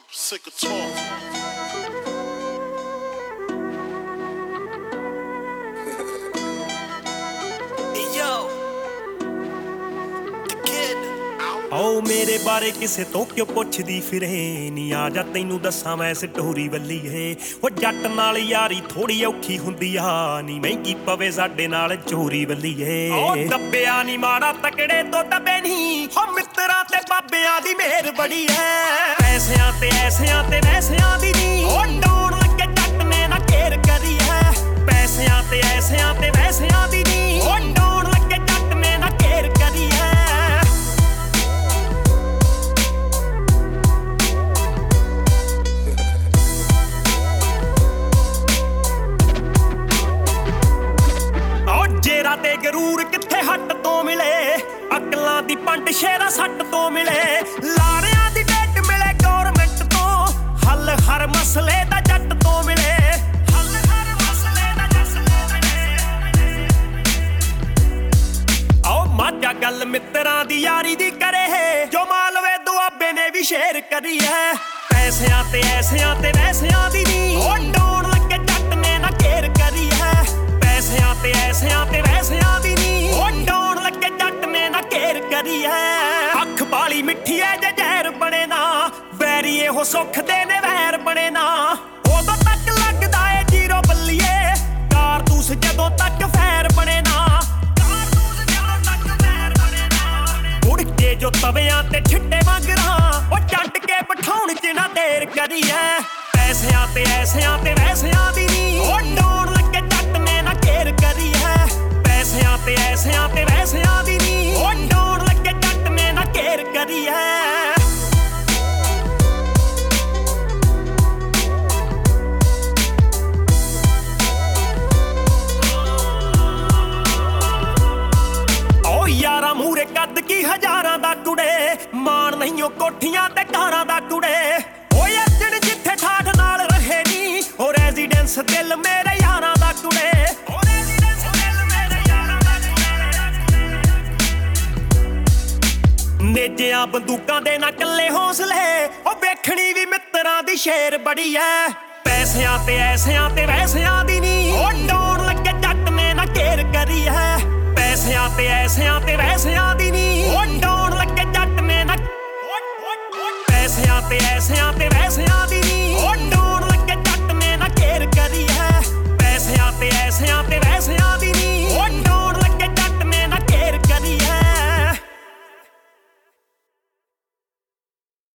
Sick of talk. ਓ ਮੇਰੇ ਬਾਰੇ ਕਿਸੇ ਤੋਂ ਕਿਉਂ ਪੁੱਛਦੀ ਫਿਰੇ ਨੀ ਆ ਜਾ ਤੈਨੂੰ ਦੱਸਾਂ ਮੈਂ ਸਟੋਰੀ ਵੱਲੀਏ ਓ ਜੱਟ ਨਾਲ ਯਾਰੀ ਥੋੜੀ ਔਖੀ ਹੁੰਦੀ ਆ ਨੀ ਮਹਿੰਗੀ ਪਵੇ ਸਾਡੇ ਨਾਲ ਚੋਰੀ ਵੱਲੀਏ ਓ ਦੱਬਿਆ ਨੀ ਮਾੜਾ ਤਕੜੇ ਤੋਂ ਦੱਬੇ ਨੀ ਓ ਮਿੱਤਰਾਂ ਤੇ ਬਾਬਿਆਂ ਦੀ ਮਿਹਰ ਬੜੀ ਐ ਪੈਸਿਆਂ ਤੇ ਐਸਿਆਂ ਤੇ ਵੈਸਿਆਂ ਦੀ ਨੀ ਓ ਡਾਉਣ ਲੱਗੇ ਜੱਟ ਨੇ ਨਾ ਘੇਰ ਕਰੀ ਐ ਪੈਸਿਆਂ ਤੇ ਐਸਿਆਂ ਤੇ ਵੈਸਿਆਂ ਦੀ ਨੀ ਓ ਡਾਉਣ ਲੱਗੇ ਜੱਟ ਨੇ ਨਾ ਘੇਰ ਕਰੀ ਐ ਤੇ ਗਰੂਰ ਕਿੱਥੇ ਹੱਟ ਤੋਂ ਮਿਲੇ ਅਕਲਾਂ ਦੀ ਪੰਡ ਸ਼ੇਰਾ ਸੱਟ ਤੋਂ ਮਿਲੇ ਲਾਰਿਆਂ ਦੀ ਡੇਟ ਮਿਲੇ ਗੌਰਮੈਂਟ ਤੋਂ ਹੱਲ ਹਰ ਮਸਲੇ ਦਾ ਜੱਟ ਤੋਂ ਮਿਲੇ ਹੱਲ ਹਰ ਮਸਲੇ ਦਾ ਜੱਟ ਤੋਂ ਮਿਲੇ ਆਓ ਮਾਝਾ ਗੱਲ ਮਿੱਤਰਾਂ ਦੀ ਯਾਰੀ ਦੀ ਕਰੇ ਜੋ ਮਾਲਵੇ ਦੁਆਬੇ ਨੇ ਵੀ ਸ਼ੇਰ ਕਰੀ ਹੈ ਪੈਸਿਆਂ ਤੇ ਐਸਿਆਂ ਤੇ ਵੈਸਿਆਂ ਦੀ ਨੀ ਉਹ ਡਾਉਣ ਲੱਗੇ ਜੱਟ ਨੇ ਨਾ ਘੇਰ ਕਰੀ ਹੈ ਪੈਸਿਆਂ ਤੇ ਐਸਿਆਂ ਤੇ ਵੈਸਿਆਂ ਦੀ ਨੀ ਉਹ ਡਾਉਣ ਲੱਗੇ ਜੱਟ ਨੇ ਨਾ ਘੇਰ ਕਰੀ ਐ ਅੱਖ ਬਾਲੀ ਮਿੱਠੀ ਐ ਜੇ ਜ਼ਹਿਰ ਬਣੇ ਨਾ ਵੈਰੀ ਇਹੋ ਸੁੱਖ ਦੇ ਨੇ ਵੈਰ ਬਣੇ ਨਾ ਉਦੋਂ ਤੱਕ ਲੱਗਦਾ ਏ ਜੀਰੋ ਬੱਲੀਏ ਕਾਰਤੂਸ ਜਦੋਂ ਤੱਕ ਫੈਰ ਬਣੇ ਨਾ ਕਾਰਤੂਸ ਜਦੋਂ ਤੱਕ ਫੈਰ ਬਣੇ ਨਾ ਉੜ ਕੇ ਜੋ ਤਵਿਆਂ ਤੇ ਛਿੱਟੇ ਮੰਗਰਾਂ ਉਹ ਛੱਡ ਕੇ ਬਿਠਾਉਣ ਚ ਨਾ ਦੇਰ ਕਰੀ ਐ ਪੈਸਿਆਂ ਤੇ ਐਸਿਆਂ ਤੇ ਵੈਸਿਆਂ ਦੀ ਨੀ ਉਹ ਡਾਉਣ ਲੱਗੇ ਜੱਟ ਨੇ ਨਾ ਘੇਰ ਕਰੀ ਹੈ ਪੈਸਿਆਂ ਤੇ ਐਸਿਆਂ ਤੇ ਵੈਸਿਆਂ ਦੀ ਨੀ ਉਹ ਡਾਉਣ ਲੱਗੇ ਜੱਟ ਨੇ ਨਾ ਘੇਰ ਕਰੀ ਹੈ ਓ ਯਾਰਾਂ ਮੂਰੇ ਕੱਦ ਕੀ ਹਜ਼ਾਰਾਂ ਦਾ ਕੁੜੇ ਮਾਣ ਨਹੀਂ ਉਹ ਕੋਠੀਆਂ ਤੇ ਕਾਰਾਂ ਦਾ ਕੁੜੇ ਓਏ ਅਰਜਨ ਜਿੱਥੇ ਠਾਠ ਨਾਲ ਰਹੇ ਨੀ ਓ ਰੈਜ਼ੀਡੈਂਸ ਦਿਲ ਮੇਰੇ ਯਾਰਾਂ ਦਾ ਕੁੜੇ ਓ ਰੈਜ਼ੀਡੈਂਸ ਦਿਲ ਮੇਰੇ ਯਾਰਾਂ ਦਾ ਕੁੜੇ ਨੇਜਿਆਂ ਬੰਦੂਕਾਂ ਦੇ ਨਾ ਕੱਲੇ ਹੌਸਲੇ ਓ ਵੇਖਣੀ ਵੀ ਮਿੱਤਰਾਂ ਦੀ ਸ਼ੇਰ ਬੜੀ ਐ ਪੈਸਿਆਂ ਤੇ ਐਸਿਆਂ ਤੇ ਵੈਸਿਆਂ ਦੀ ਨੀ ਓ ਡਾਉਣ ਲੱਗੇ ਜੱਟ ਨੇ ਨਾ ਘੇਰ ਕਰੀ ਹੈ ਪੈਸਿਆਂ ਤੇ ਐਸਿਆਂ ਤੇ ਵੈਸਿਆਂ ਦੀ ਨੀ ਓ ਡਾਉਣ ਲੱਗੇ ਜੱਟ ਨੇ ਨਾ ਪੈਸਿਆਂ ਤੇ ਐਸਿਆਂ ਤੇ ਵੈਸਿਆਂ ਦੀ